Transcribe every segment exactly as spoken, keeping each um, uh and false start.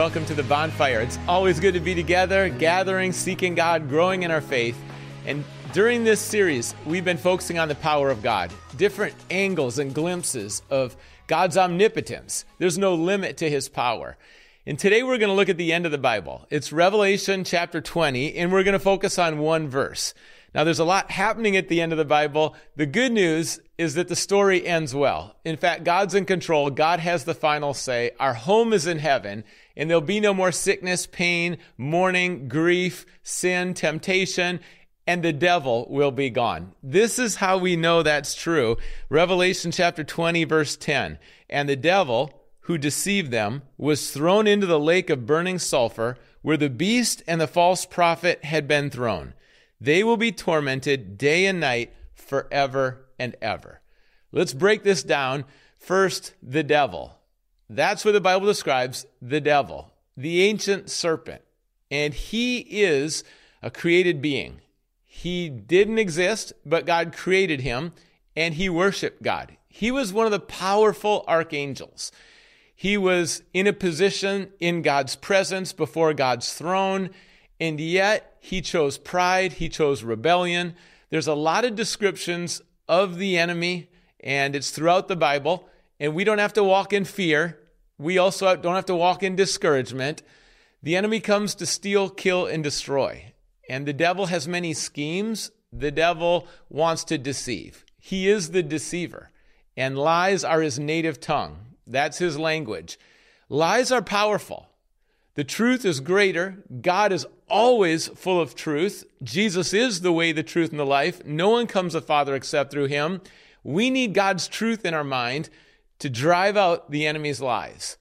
Welcome to the Bonfire. It's always good to be together, gathering, seeking God, growing in our faith. And during this series, we've been focusing on the power of God, different angles and glimpses of God's omnipotence. There's no limit to his power. And today we're going to look at the end of the Bible. It's Revelation chapter twenty, and we're going to focus on one verse. Now, there's a lot happening at the end of the Bible. The good news is that the story ends well. In fact, God's in control. God has the final say. Our home is in heaven, and there'll be no more sickness, pain, mourning, grief, sin, temptation, and the devil will be gone. This is how we know that's true. Revelation chapter twenty, verse ten. And the devil, who deceived them, was thrown into the lake of burning sulfur, where the beast and the false prophet had been thrown. They will be tormented day and night forever and ever. Let's break this down. First, the devil. That's what the Bible describes, the devil, the ancient serpent. And he is a created being. He didn't exist, but God created him, and he worshiped God. He was one of the powerful archangels. He was in a position in God's presence before God's throne, and yet he chose pride, he chose rebellion. There's a lot of descriptions of the enemy, and it's throughout the Bible, and we don't have to walk in fear. We also don't have to walk in discouragement. The enemy comes to steal, kill, and destroy. And the devil has many schemes. The devil wants to deceive. He is the deceiver, and lies are his native tongue. That's his language. Lies are powerful. The truth is greater. God is always full of truth. Jesus is the way, the truth, and the life. No one comes to the Father except through him. We need God's truth in our mind to drive out the enemy's lies.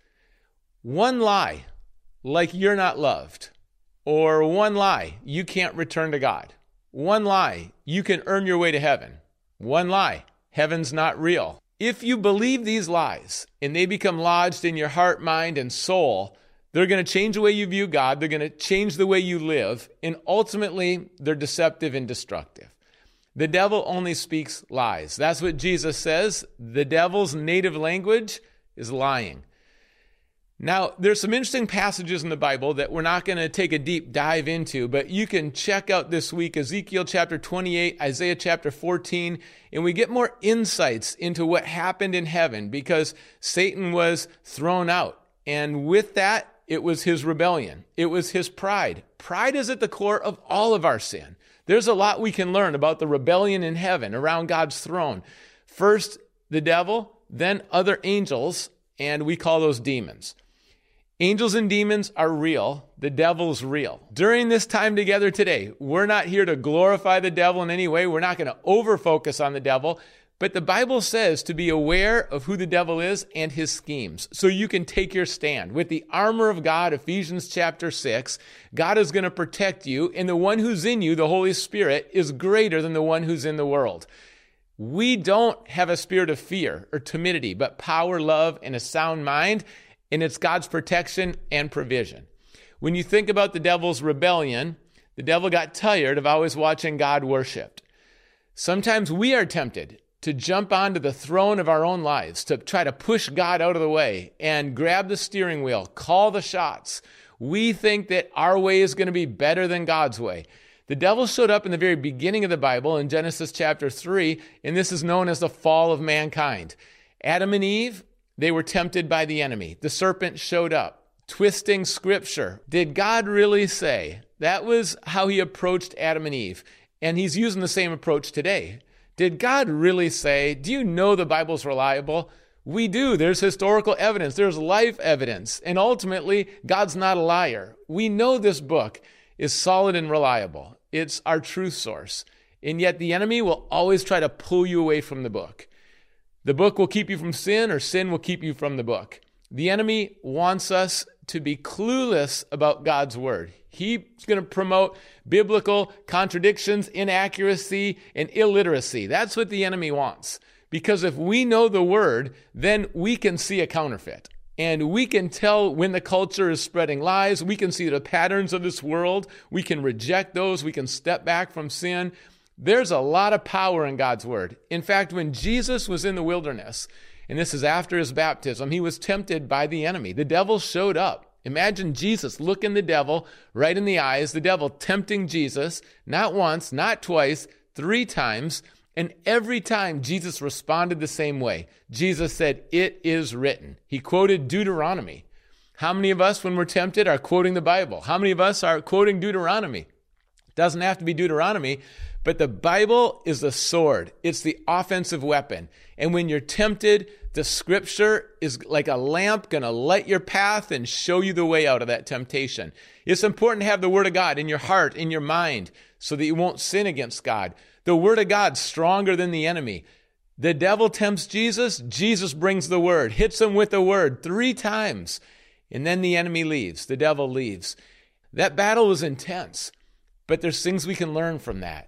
One lie, like you're not loved, or one lie, you can't return to God. One lie, you can earn your way to heaven. One lie, heaven's not real. If you believe these lies and they become lodged in your heart, mind, and soul, they're going to change the way you view God. They're going to change the way you live. And ultimately, they're deceptive and destructive. The devil only speaks lies. That's what Jesus says. The devil's native language is lying. Now, there's some interesting passages in the Bible that we're not going to take a deep dive into, but you can check out this week Ezekiel chapter twenty-eight, Isaiah chapter fourteen, and we get more insights into what happened in heaven because Satan was thrown out. And with that, it was his rebellion. It was his pride. Pride is at the core of all of our sin. There's a lot we can learn about the rebellion in heaven around God's throne. First, the devil, then other angels, and we call those demons. Angels and demons are real. The devil's real. During this time together today, we're not here to glorify the devil in any way. We're not going to over-focus on the devil. But the Bible says to be aware of who the devil is and his schemes so you can take your stand. With the armor of God, Ephesians chapter six, God is going to protect you, and the one who's in you, the Holy Spirit, is greater than the one who's in the world. We don't have a spirit of fear or timidity, but power, love, and a sound mind, and it's God's protection and provision. When you think about the devil's rebellion, the devil got tired of always watching God worshiped. Sometimes we are tempted to jump onto the throne of our own lives, to try to push God out of the way and grab the steering wheel, call the shots. We think that our way is going to be better than God's way. The devil showed up in the very beginning of the Bible in Genesis chapter three, and this is known as the fall of mankind. Adam and Eve, they were tempted by the enemy. The serpent showed up, twisting scripture. Did God really say? That was how he approached Adam and Eve, and he's using the same approach today. Did God really say? Do you know the Bible's reliable? We do. There's historical evidence. There's life evidence. And ultimately, God's not a liar. We know this book is solid and reliable. It's our truth source. And yet the enemy will always try to pull you away from the book. The book will keep you from sin, or sin will keep you from the book. The enemy wants us to be clueless about God's word. He's going to promote biblical contradictions, inaccuracy, and illiteracy. That's what the enemy wants. Because if we know the word, then we can see a counterfeit. And we can tell when the culture is spreading lies. We can see the patterns of this world. We can reject those. We can step back from sin. There's a lot of power in God's word. In fact, when Jesus was in the wilderness, and this is after his baptism, he was tempted by the enemy. The devil showed up, Imagine Jesus looking the devil right in the eyes, the devil tempting Jesus, not once, not twice, three times. And every time Jesus responded the same way. Jesus said, "It is written." He quoted Deuteronomy. How many of us, when we're tempted, are quoting the Bible? How many of us are quoting Deuteronomy? It doesn't have to be Deuteronomy, but the Bible is the sword. It's the offensive weapon. And when you're tempted, the scripture is like a lamp going to light your path and show you the way out of that temptation. It's important to have the Word of God in your heart, in your mind, so that you won't sin against God. The Word of God's stronger than the enemy. The devil tempts Jesus. Jesus brings the Word, hits him with the Word three times. And then the enemy leaves. The devil leaves. That battle was intense, but there's things we can learn from that.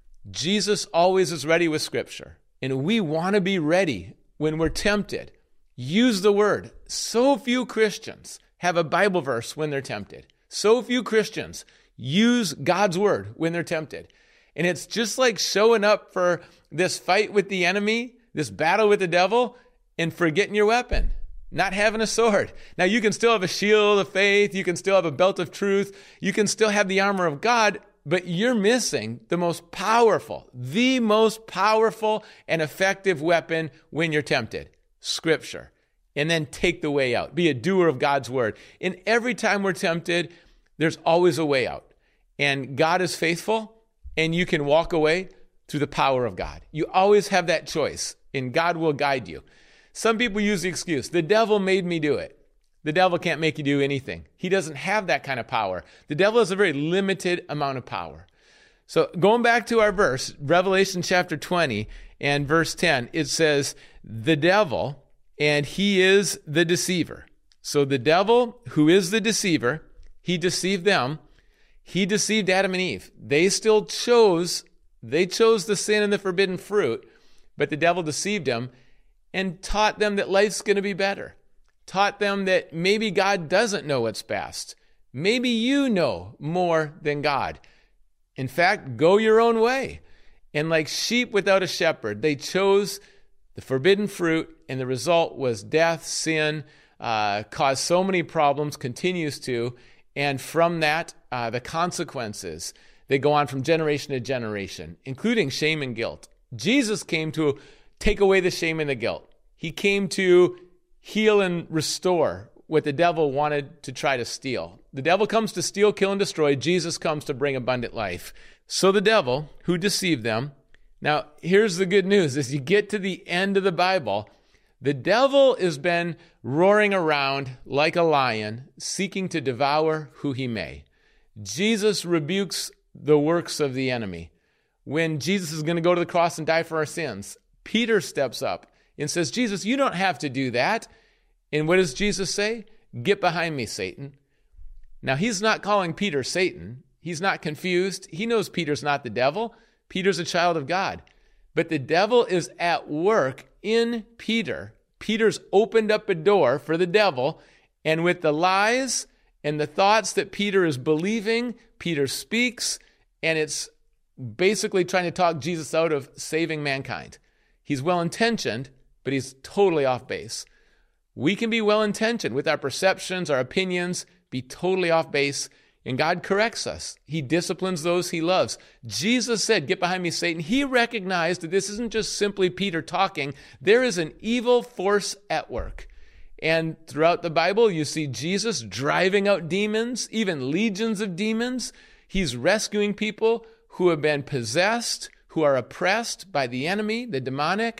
Jesus always is ready with Scripture, and we want to be ready when we're tempted. Use the Word. So few Christians have a Bible verse when they're tempted. So few Christians use God's Word when they're tempted. And it's just like showing up for this fight with the enemy, this battle with the devil, and forgetting your weapon. Not having a sword. Now, you can still have a shield of faith. You can still have a belt of truth. You can still have the armor of God, but you're missing the most powerful, the most powerful and effective weapon when you're tempted, Scripture. And then take the way out. Be a doer of God's word. And every time we're tempted, there's always a way out. And God is faithful, and you can walk away through the power of God. You always have that choice, and God will guide you. Some people use the excuse, the devil made me do it. The devil can't make you do anything. He doesn't have that kind of power. The devil has a very limited amount of power. So going back to our verse, Revelation chapter twenty and verse ten, it says, the devil, and he is the deceiver. So the devil, who is the deceiver, he deceived them. He deceived Adam and Eve. They still chose, they chose the sin and the forbidden fruit, but the devil deceived them and taught them that life's going to be better. Taught them that maybe God doesn't know what's best. Maybe you know more than God. In fact, go your own way. And like sheep without a shepherd, they chose the forbidden fruit, and the result was death, sin, uh, caused so many problems, continues to, and from that, uh, the consequences, they go on from generation to generation, including shame and guilt. Jesus came to take away the shame and the guilt. He came to heal and restore what the devil wanted to try to steal. The devil comes to steal, kill, and destroy. Jesus comes to bring abundant life. So the devil, who deceived them, now here's the good news. As you get to the end of the Bible, the devil has been roaring around like a lion, seeking to devour who he may. Jesus rebukes the works of the enemy. When Jesus is going to go to the cross and die for our sins, Peter steps up and says, Jesus, you don't have to do that. And what does Jesus say? Get behind me, Satan. Now, he's not calling Peter Satan. He's not confused. He knows Peter's not the devil. Peter's a child of God. But the devil is at work in Peter. Peter's opened up a door for the devil, and with the lies and the thoughts that Peter is believing, Peter speaks, and it's basically trying to talk Jesus out of saving mankind. He's well-intentioned, but he's totally off base. We can be well-intentioned with our perceptions, our opinions, be totally off base, and God corrects us. He disciplines those he loves. Jesus said, get behind me, Satan. He recognized that this isn't just simply Peter talking. There is an evil force at work. And throughout the Bible, you see Jesus driving out demons, even legions of demons. He's rescuing people who have been possessed, who are oppressed by the enemy, the demonic.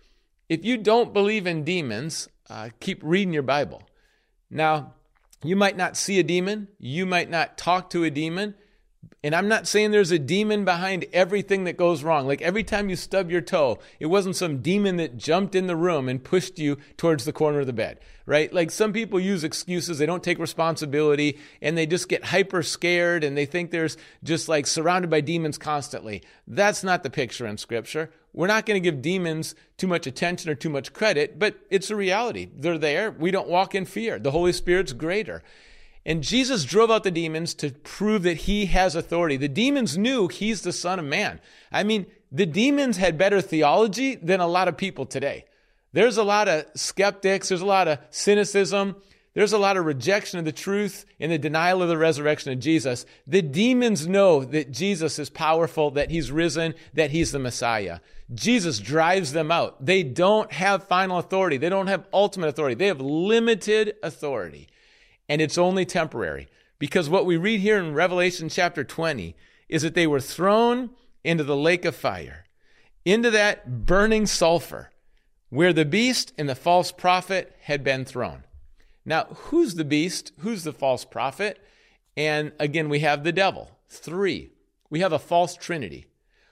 If you don't believe in demons, uh, keep reading your Bible. Now, you might not see a demon. You might not talk to a demon. And I'm not saying there's a demon behind everything that goes wrong. Like every time you stub your toe, it wasn't some demon that jumped in the room and pushed you towards the corner of the bed, right? Like some people use excuses. They don't take responsibility and they just get hyper scared and they think there's just like surrounded by demons constantly. That's not the picture in Scripture. We're not going to give demons too much attention or too much credit, but it's a reality. They're there. We don't walk in fear. The Holy Spirit's greater. And Jesus drove out the demons to prove that he has authority. The demons knew he's the Son of Man. I mean, the demons had better theology than a lot of people today. There's a lot of skeptics. There's a lot of cynicism. there's a lot of rejection of the truth and the denial of the resurrection of Jesus. The demons know that Jesus is powerful, that he's risen, that he's the Messiah. Jesus drives them out. They don't have final authority. They don't have ultimate authority. They have limited authority. And it's only temporary. Because what we read here in Revelation chapter twenty is that they were thrown into the lake of fire, into that burning sulfur, where the beast and the false prophet had been thrown. Now, who's the beast? Who's the false prophet? And again, we have the devil. Three. We have a false trinity.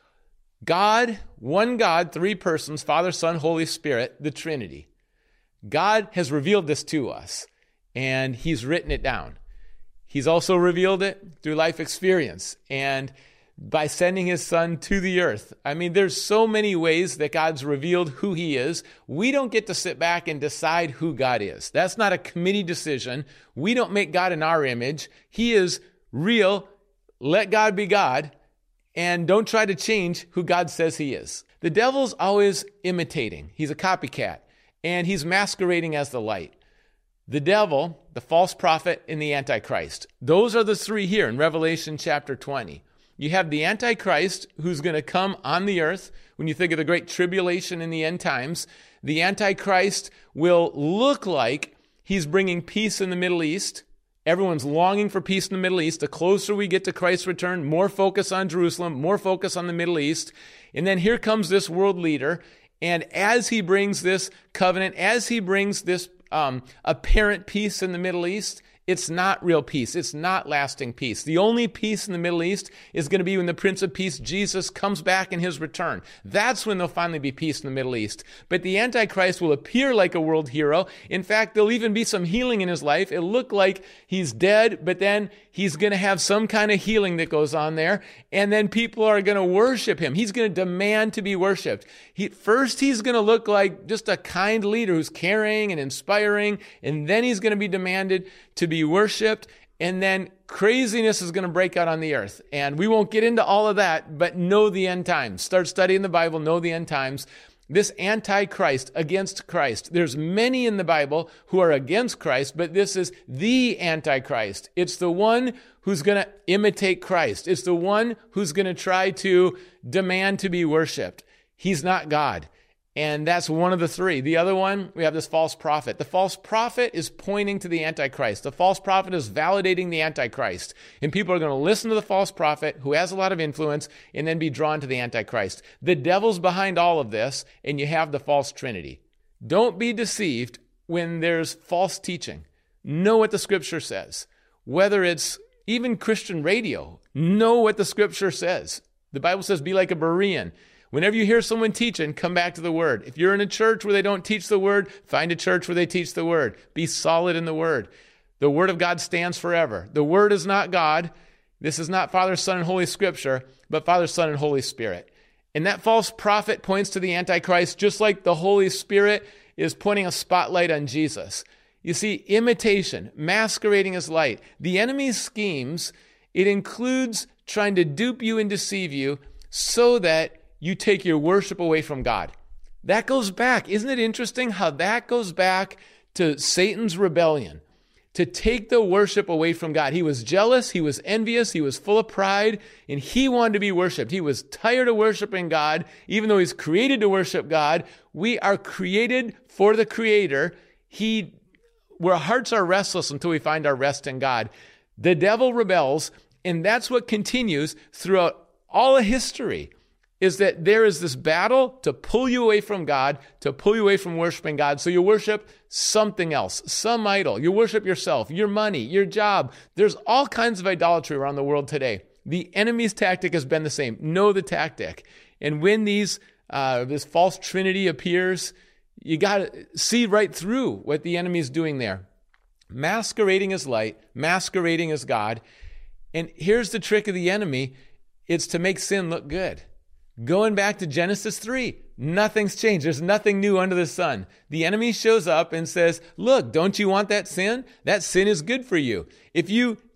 God, one God, three persons, Father, Son, Holy Spirit, the Trinity. God has revealed this to us, and he's written it down. He's also revealed it through life experience and by sending his son to the earth. I mean, there's so many ways that God's revealed who he is. We don't get to sit back and decide who God is. That's not a committee decision. We don't make God in our image. He is real. Let God be God. And don't try to change who God says he is. The devil's always imitating. He's a copycat. And he's masquerading as the light. The devil, the false prophet, and the Antichrist. Those are the three here in Revelation chapter twenty. You have the Antichrist who's going to come on the earth. When you think of the great tribulation in the end times, the Antichrist will look like he's bringing peace in the Middle East. Everyone's longing for peace in the Middle East. The closer we get to Christ's return, more focus on Jerusalem, more focus on the Middle East. And then here comes this world leader. And as he brings this covenant, as he brings this um, apparent peace in the Middle East, it's not real peace. It's not lasting peace. The only peace in the Middle East is going to be when the Prince of Peace, Jesus, comes back in his return. That's when there'll finally be peace in the Middle East. But the Antichrist will appear like a world hero. In fact, there'll even be some healing in his life. It'll look like he's dead, but then he's going to have some kind of healing that goes on there. And then people are going to worship him. He's going to demand to be worshiped. He, first, he's going to look like just a kind leader who's caring and inspiring. And then he's going to be demanded to be worshipped, and then craziness is going to break out on the earth. And we won't get into all of that, but know the end times. Start studying the Bible, know the end times. This Antichrist against Christ. There's many in the Bible who are against Christ, but this is the Antichrist. It's the one who's going to imitate Christ. It's the one who's going to try to demand to be worshiped. He's not God. And that's one of the three. The other one, we have this false prophet. The false prophet is pointing to the Antichrist. The false prophet is validating the Antichrist. And people are going to listen to the false prophet who has a lot of influence and then be drawn to the Antichrist. The devil's behind all of this, and you have the false trinity. Don't be deceived when there's false teaching. Know what the scripture says. Whether it's even Christian radio, know what the scripture says. The Bible says, be like a Berean. Whenever you hear someone teaching, come back to the Word. If you're in a church where they don't teach the Word, find a church where they teach the Word. Be solid in the Word. The Word of God stands forever. The Word is not God. This is not Father, Son, and Holy Scripture, but Father, Son, and Holy Spirit. And that false prophet points to the Antichrist just like the Holy Spirit is pointing a spotlight on Jesus. You see, imitation, masquerading as light. The enemy's schemes, it includes trying to dupe you and deceive you so that you take your worship away from God. That goes back. Isn't it interesting how that goes back to Satan's rebellion? To take the worship away from God. He was jealous, he was envious, he was full of pride, and he wanted to be worshiped. He was tired of worshiping God, even though he's created to worship God. We are created for the Creator. He, where our hearts are restless until we find our rest in God. The devil rebels, and that's what continues throughout all of history. Is that there is this battle to pull you away from God, to pull you away from worshiping God. So you worship something else, some idol. You worship yourself, your money, your job. There's all kinds of idolatry around the world today. The enemy's tactic has been the same. Know the tactic. And when these uh, this false trinity appears, you got to see right through what the enemy's doing there. Masquerading as light, masquerading as God. And here's the trick of the enemy. It's to make sin look good. Going back to Genesis three, nothing's changed. There's nothing new under the sun. The enemy shows up and says, look, don't you want that sin? That sin is good for you. If you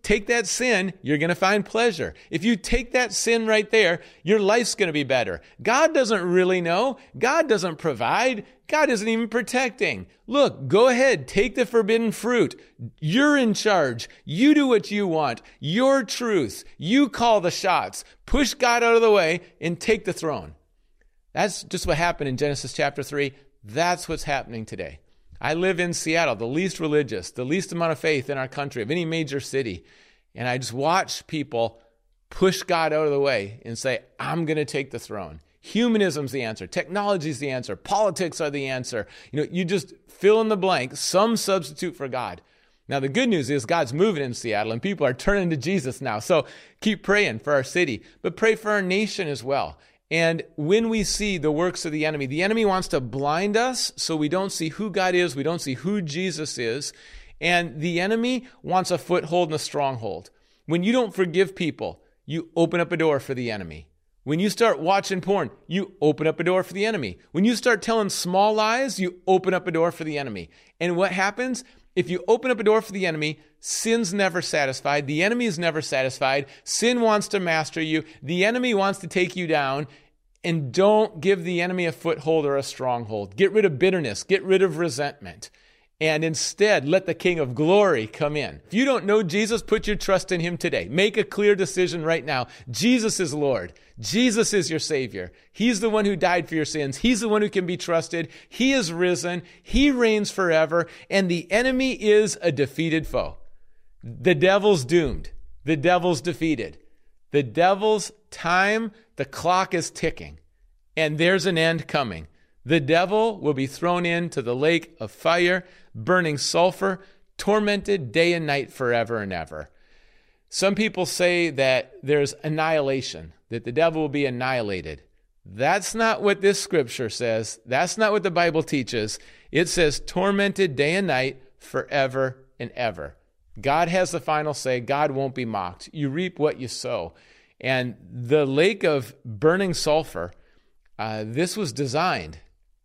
take that sin, you're going to find pleasure. If you take that sin right there, your life's going to be better. God doesn't really know. God doesn't provide. God isn't even protecting. Look, go ahead, take the forbidden fruit. You're in charge. You do what you want. Your truth. You call the shots. Push God out of the way and take the throne. That's just what happened in Genesis chapter three. That's what's happening today. I live in Seattle, the least religious, the least amount of faith in our country, of any major city. And I just watch people push God out of the way and say, I'm going to take the throne. Humanism's the answer. Technology's the answer. Politics are the answer. You know, you just fill in the blank, some substitute for God. Now, the good news is God's moving in Seattle and people are turning to Jesus now. So keep praying for our city, but pray for our nation as well. And when we see the works of the enemy, the enemy wants to blind us so we don't see who God is, we don't see who Jesus is, and the enemy wants a foothold and a stronghold. When you don't forgive people, you open up a door for the enemy. When you start watching porn, you open up a door for the enemy. When you start telling small lies, you open up a door for the enemy. And what happens? If you open up a door for the enemy, sin's never satisfied. The enemy is never satisfied. Sin wants to master you. The enemy wants to take you down. And don't give the enemy a foothold or a stronghold. Get rid of bitterness. Get rid of resentment. And instead, let the King of Glory come in. If you don't know Jesus, put your trust in him today. Make a clear decision right now. Jesus is Lord. Jesus is your Savior. He's the one who died for your sins. He's the one who can be trusted. He is risen. He reigns forever. And the enemy is a defeated foe. The devil's doomed. The devil's defeated. The devil's time, the clock is ticking. And there's an end coming. The devil will be thrown into the lake of fire, burning sulfur, tormented day and night forever and ever. Some people say that there's annihilation, that the devil will be annihilated. That's not what this scripture says. That's not what the Bible teaches. It says tormented day and night forever and ever. God has the final say. God won't be mocked. You reap what you sow. And the lake of burning sulfur, uh, this was designed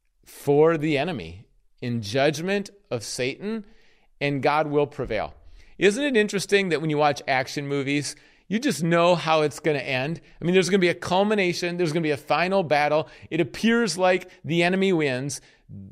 for the enemy in judgment of Satan, and God will prevail. Isn't it interesting that when you watch action movies, you just know how it's going to end? I mean, there's going to be a culmination. There's going to be a final battle. It appears like the enemy wins.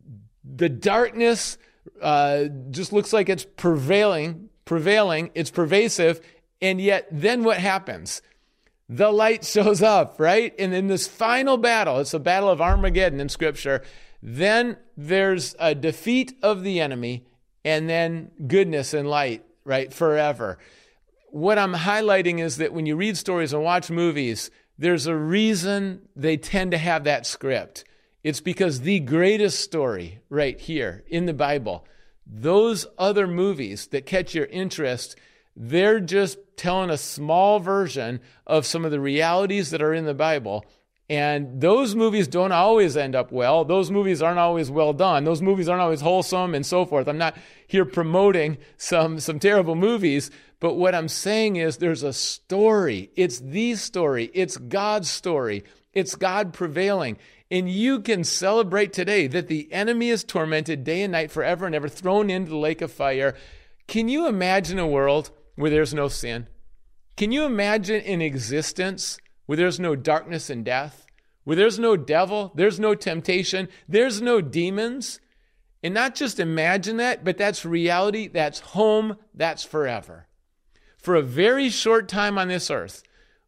The darkness uh, just looks like it's prevailing, prevailing. It's pervasive. And yet then what happens? The light shows up, right? And in this final battle, it's a battle of Armageddon in Scripture, then there's a defeat of the enemy and then goodness and light, right, forever. What I'm highlighting is that when you read stories and watch movies, there's a reason they tend to have that script. It's because the greatest story right here in the Bible, those other movies that catch your interest, they're just telling a small version of some of the realities that are in the Bible. And those movies don't always end up well. Those movies aren't always well done. Those movies aren't always wholesome and so forth. I'm not here promoting some, some terrible movies, but what I'm saying is there's a story. It's the story. It's God's story. It's God prevailing. And you can celebrate today that the enemy is tormented day and night forever and ever, thrown into the lake of fire. Can you imagine a world where there's no sin? Can you imagine an existence where there's no darkness and death, where there's no devil, there's no temptation, there's no demons? And not just imagine that, but that's reality, that's home, that's forever. For a very short time on this earth,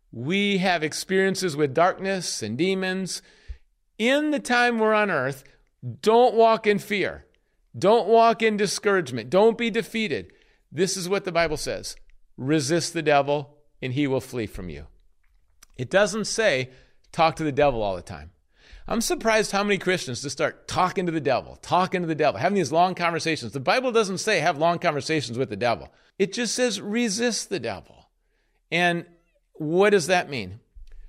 we have experiences with darkness and demons. In the time we're on earth, don't walk in fear. Don't walk in discouragement. Don't be defeated. This is what the Bible says. Resist the devil, and he will flee from you. It doesn't say talk to the devil all the time. I'm surprised how many Christians just start talking to the devil, talking to the devil, having these long conversations. The Bible doesn't say have long conversations with the devil. It just says resist the devil. And what does that mean?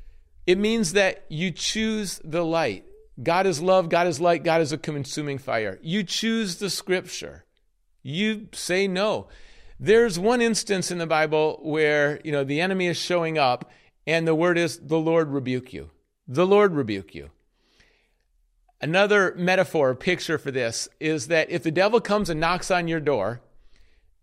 It means that you choose the light. God is love, God is light, God is a consuming fire. You choose the scripture. You say no. There's one instance in the Bible where, you know, the enemy is showing up and the word is, the Lord rebuke you. The Lord rebuke you. Another metaphor, picture for this is that if the devil comes and knocks on your door,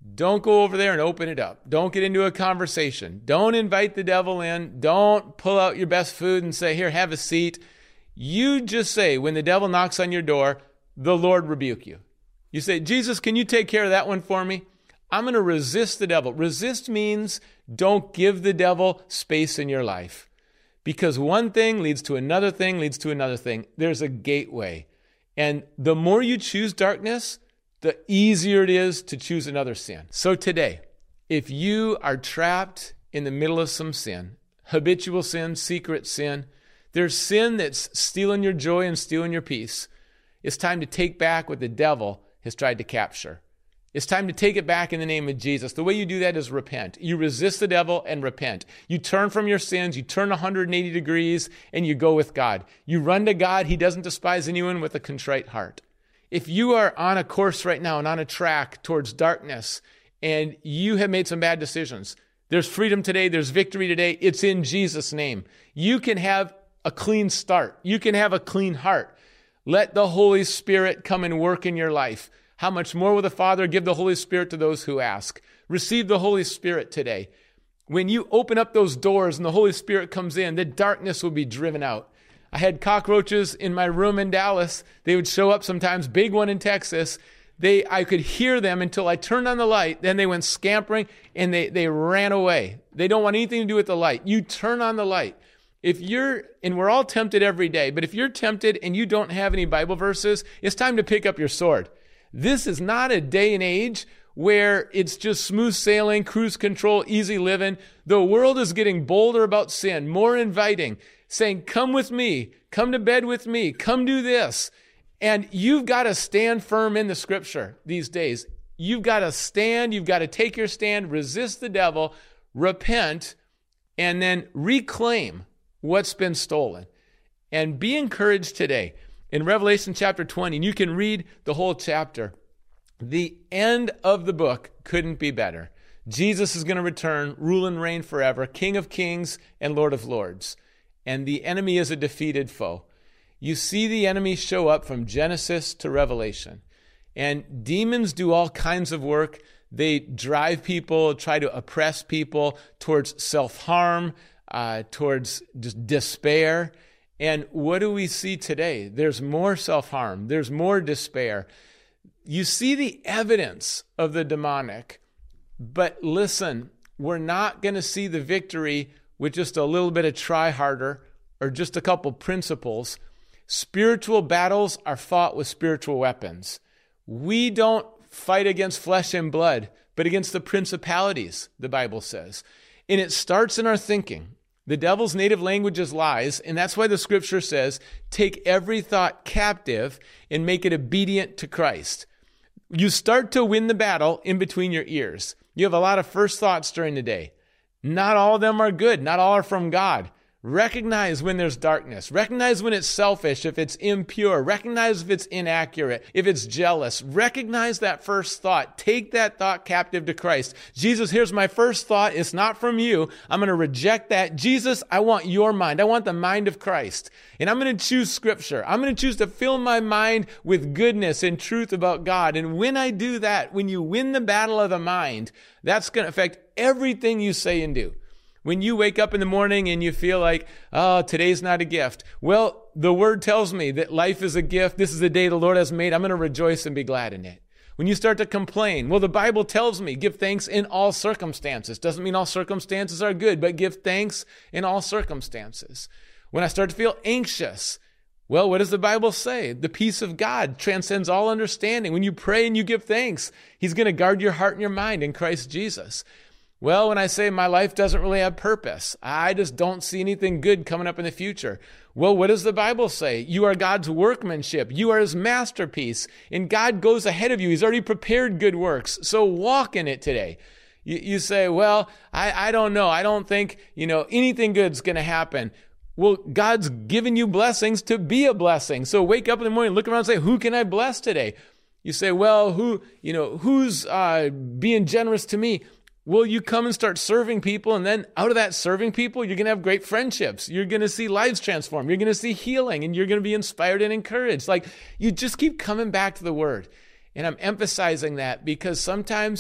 Don't go over there and open it up. Don't get into a conversation. Don't invite the devil in. Don't pull out your best food and say, here, have a seat. You just say, when the devil knocks on your door, the Lord rebuke you. You say, Jesus, can you take care of that one for me? I'm going to resist the devil. Resist means don't give the devil space in your life. Because one thing leads to another thing, leads to another thing. There's a gateway. And the more you choose darkness, the easier it is to choose another sin. So today, if you are trapped in the middle of some sin, habitual sin, secret sin, there's sin that's stealing your joy and stealing your peace, it's time to take back what the devil has tried to capture. It's time to take it back in the name of Jesus. The way you do that is repent. You resist the devil and repent. You turn from your sins, you turn one hundred eighty degrees, and you go with God. You run to God. He doesn't despise anyone with a contrite heart. If you are on a course right now and on a track towards darkness, and you have made some bad decisions, there's freedom today, there's victory today. It's in Jesus' name. You can have a clean start. You can have a clean heart. Let the Holy Spirit come and work in your life. How much more will the Father give the Holy Spirit to those who ask? Receive the Holy Spirit today. When you open up those doors and the Holy Spirit comes in, the darkness will be driven out. I had cockroaches in my room in Dallas. They would show up sometimes, big one in Texas. They, I could hear them until I turned on the light. Then they went scampering and they, they ran away. They don't want anything to do with the light. You turn on the light. If you're, and we're all tempted every day, but if you're tempted and you don't have any Bible verses, it's time to pick up your sword. This is not a day and age where it's just smooth sailing, cruise control, easy living. The world is getting bolder about sin, more inviting, saying, come with me, come to bed with me, come do this. And you've got to stand firm in the scripture these days. You've got to stand, you've got to take your stand, resist the devil, repent, and then reclaim what's been stolen. And be encouraged today. In Revelation chapter twenty, and you can read the whole chapter, the end of the book couldn't be better. Jesus is going to return, rule and reign forever, King of kings and Lord of lords. And the enemy is a defeated foe. You see the enemy show up from Genesis to Revelation. And demons do all kinds of work. They drive people, try to oppress people towards self-harm, uh, towards just despair. And what do we see today? There's more self-harm. There's more despair. You see the evidence of the demonic. But listen, we're not going to see the victory with just a little bit of try harder or just a couple principles. Spiritual battles are fought with spiritual weapons. We don't fight against flesh and blood, but against the principalities, the Bible says. And it starts in our thinking. The devil's native language is lies, and that's why the scripture says, take every thought captive and make it obedient to Christ. You start to win the battle in between your ears. You have a lot of first thoughts during the day. Not all of them are good. Not all are from God. Recognize when there's darkness. Recognize when it's selfish, if it's impure. Recognize if it's inaccurate, if it's jealous. Recognize that first thought. Take that thought captive to Christ. Jesus, here's my first thought. It's not from you. I'm going to reject that. Jesus, I want your mind. I want the mind of Christ. And I'm going to choose Scripture. I'm going to choose to fill my mind with goodness and truth about God. And when I do that, when you win the battle of the mind, that's going to affect everything you say and do. When you wake up in the morning and you feel like, oh, today's not a gift. Well, the word tells me that life is a gift. This is the day the Lord has made. I'm going to rejoice and be glad in it. When you start to complain, well, the Bible tells me give thanks in all circumstances. Doesn't mean all circumstances are good, but give thanks in all circumstances. When I start to feel anxious, well, what does the Bible say? The peace of God transcends all understanding. When you pray and you give thanks, He's going to guard your heart and your mind in Christ Jesus. Well, when I say my life doesn't really have purpose, I just don't see anything good coming up in the future. Well, what does the Bible say? You are God's workmanship. You are His masterpiece. And God goes ahead of you. He's already prepared good works. So walk in it today. You, you say, well, I, I don't know. I don't think, you know, anything good's going to happen. Well, God's given you blessings to be a blessing. So wake up in the morning, look around and say, who can I bless today? You say, well, who, you know, who's uh, being generous to me? Well, you come and start serving people, and then out of that serving people, you're going to have great friendships. You're going to see lives transformed. You're going to see healing, and you're going to be inspired and encouraged. Like, you just keep coming back to the Word. And I'm emphasizing that because sometimes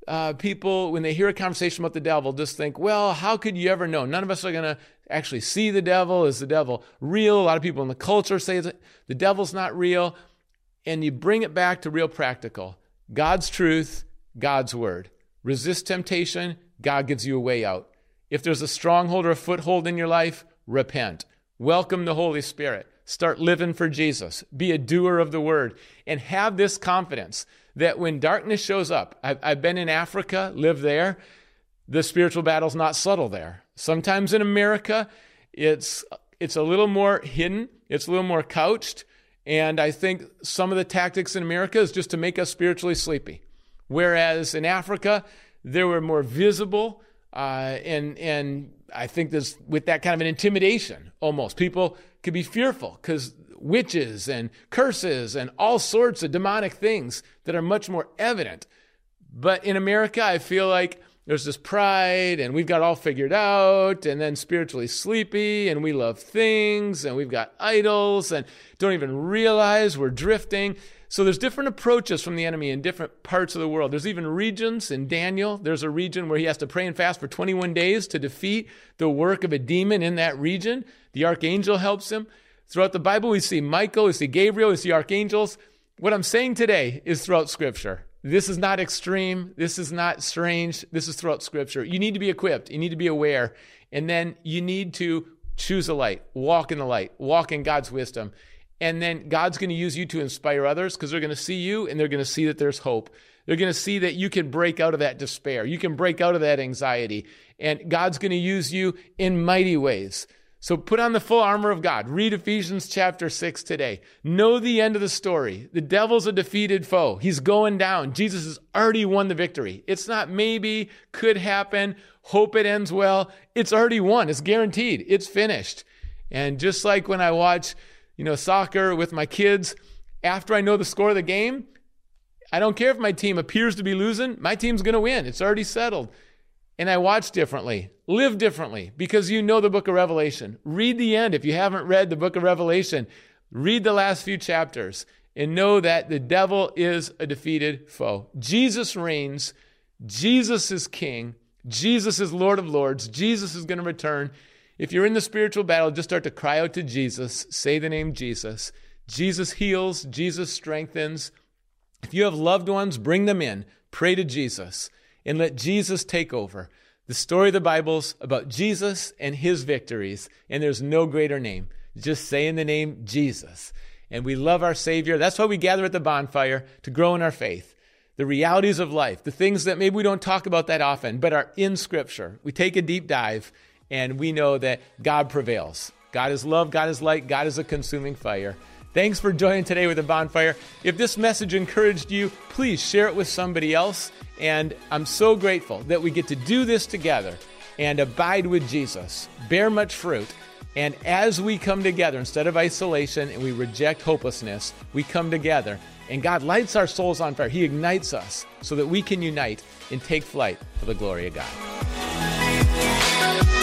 uh, people, when they hear a conversation about the devil, just think, well, how could you ever know? None of us are going to actually see the devil. Is the devil real? A lot of people in the culture say that the devil's not real. And you bring it back to real practical. God's truth, God's word. Resist temptation, God gives you a way out. If there's a stronghold or a foothold in your life, repent. Welcome the Holy Spirit. Start living for Jesus. Be a doer of the word. And have this confidence that when darkness shows up, I've, I've been in Africa, lived there, the spiritual battle's not subtle there. Sometimes in America, it's it's a little more hidden. It's a little more couched. And I think some of the tactics in America is just to make us spiritually sleepy. Whereas in Africa, they were more visible. Uh, and and I think there's with that kind of an intimidation almost. People could be fearful because witches and curses and all sorts of demonic things that are much more evident. But in America, I feel like there's this pride and we've got all figured out and then spiritually sleepy and we love things and we've got idols and don't even realize we're drifting. So there's different approaches from the enemy in different parts of the world. There's even regions in Daniel. There's a region where he has to pray and fast for twenty-one days to defeat the work of a demon in that region. The archangel helps him. Throughout the Bible, we see Michael, we see Gabriel, we see archangels. What I'm saying today is throughout Scripture. This is not extreme. This is not strange. This is throughout Scripture. You need to be equipped. You need to be aware. And then you need to choose a light, walk in the light, walk in God's wisdom. And then God's going to use you to inspire others because they're going to see you and they're going to see that there's hope. They're going to see that you can break out of that despair. You can break out of that anxiety. And God's going to use you in mighty ways. So put on the full armor of God. Read Ephesians chapter six today. Know the end of the story. The devil's a defeated foe. He's going down. Jesus has already won the victory. It's not maybe, could happen, hope it ends well. It's already won. It's guaranteed. It's finished. And just like when I watch you know, soccer with my kids, after I know the score of the game, I don't care if my team appears to be losing. My team's going to win. It's already settled. And I watch differently, live differently, because you know the book of Revelation. Read the end. If you haven't read the book of Revelation, read the last few chapters and know that the devil is a defeated foe. Jesus reigns. Jesus is king. Jesus is Lord of Lords. Jesus is going to return. If you're in the spiritual battle, just start to cry out to Jesus. Say the name Jesus. Jesus heals. Jesus strengthens. If you have loved ones, bring them in. Pray to Jesus and let Jesus take over. The story of the Bible's about Jesus and his victories, and there's no greater name. Just saying the name Jesus. And we love our Savior. That's why we gather at the bonfire, to grow in our faith. The realities of life, the things that maybe we don't talk about that often, but are in Scripture. We take a deep dive. And we know that God prevails. God is love, God is light, God is a consuming fire. Thanks for joining today with the bonfire. If this message encouraged you, please share it with somebody else. And I'm so grateful that we get to do this together and abide with Jesus, bear much fruit. And as we come together, instead of isolation and we reject hopelessness, we come together and God lights our souls on fire. He ignites us so that we can unite and take flight for the glory of God.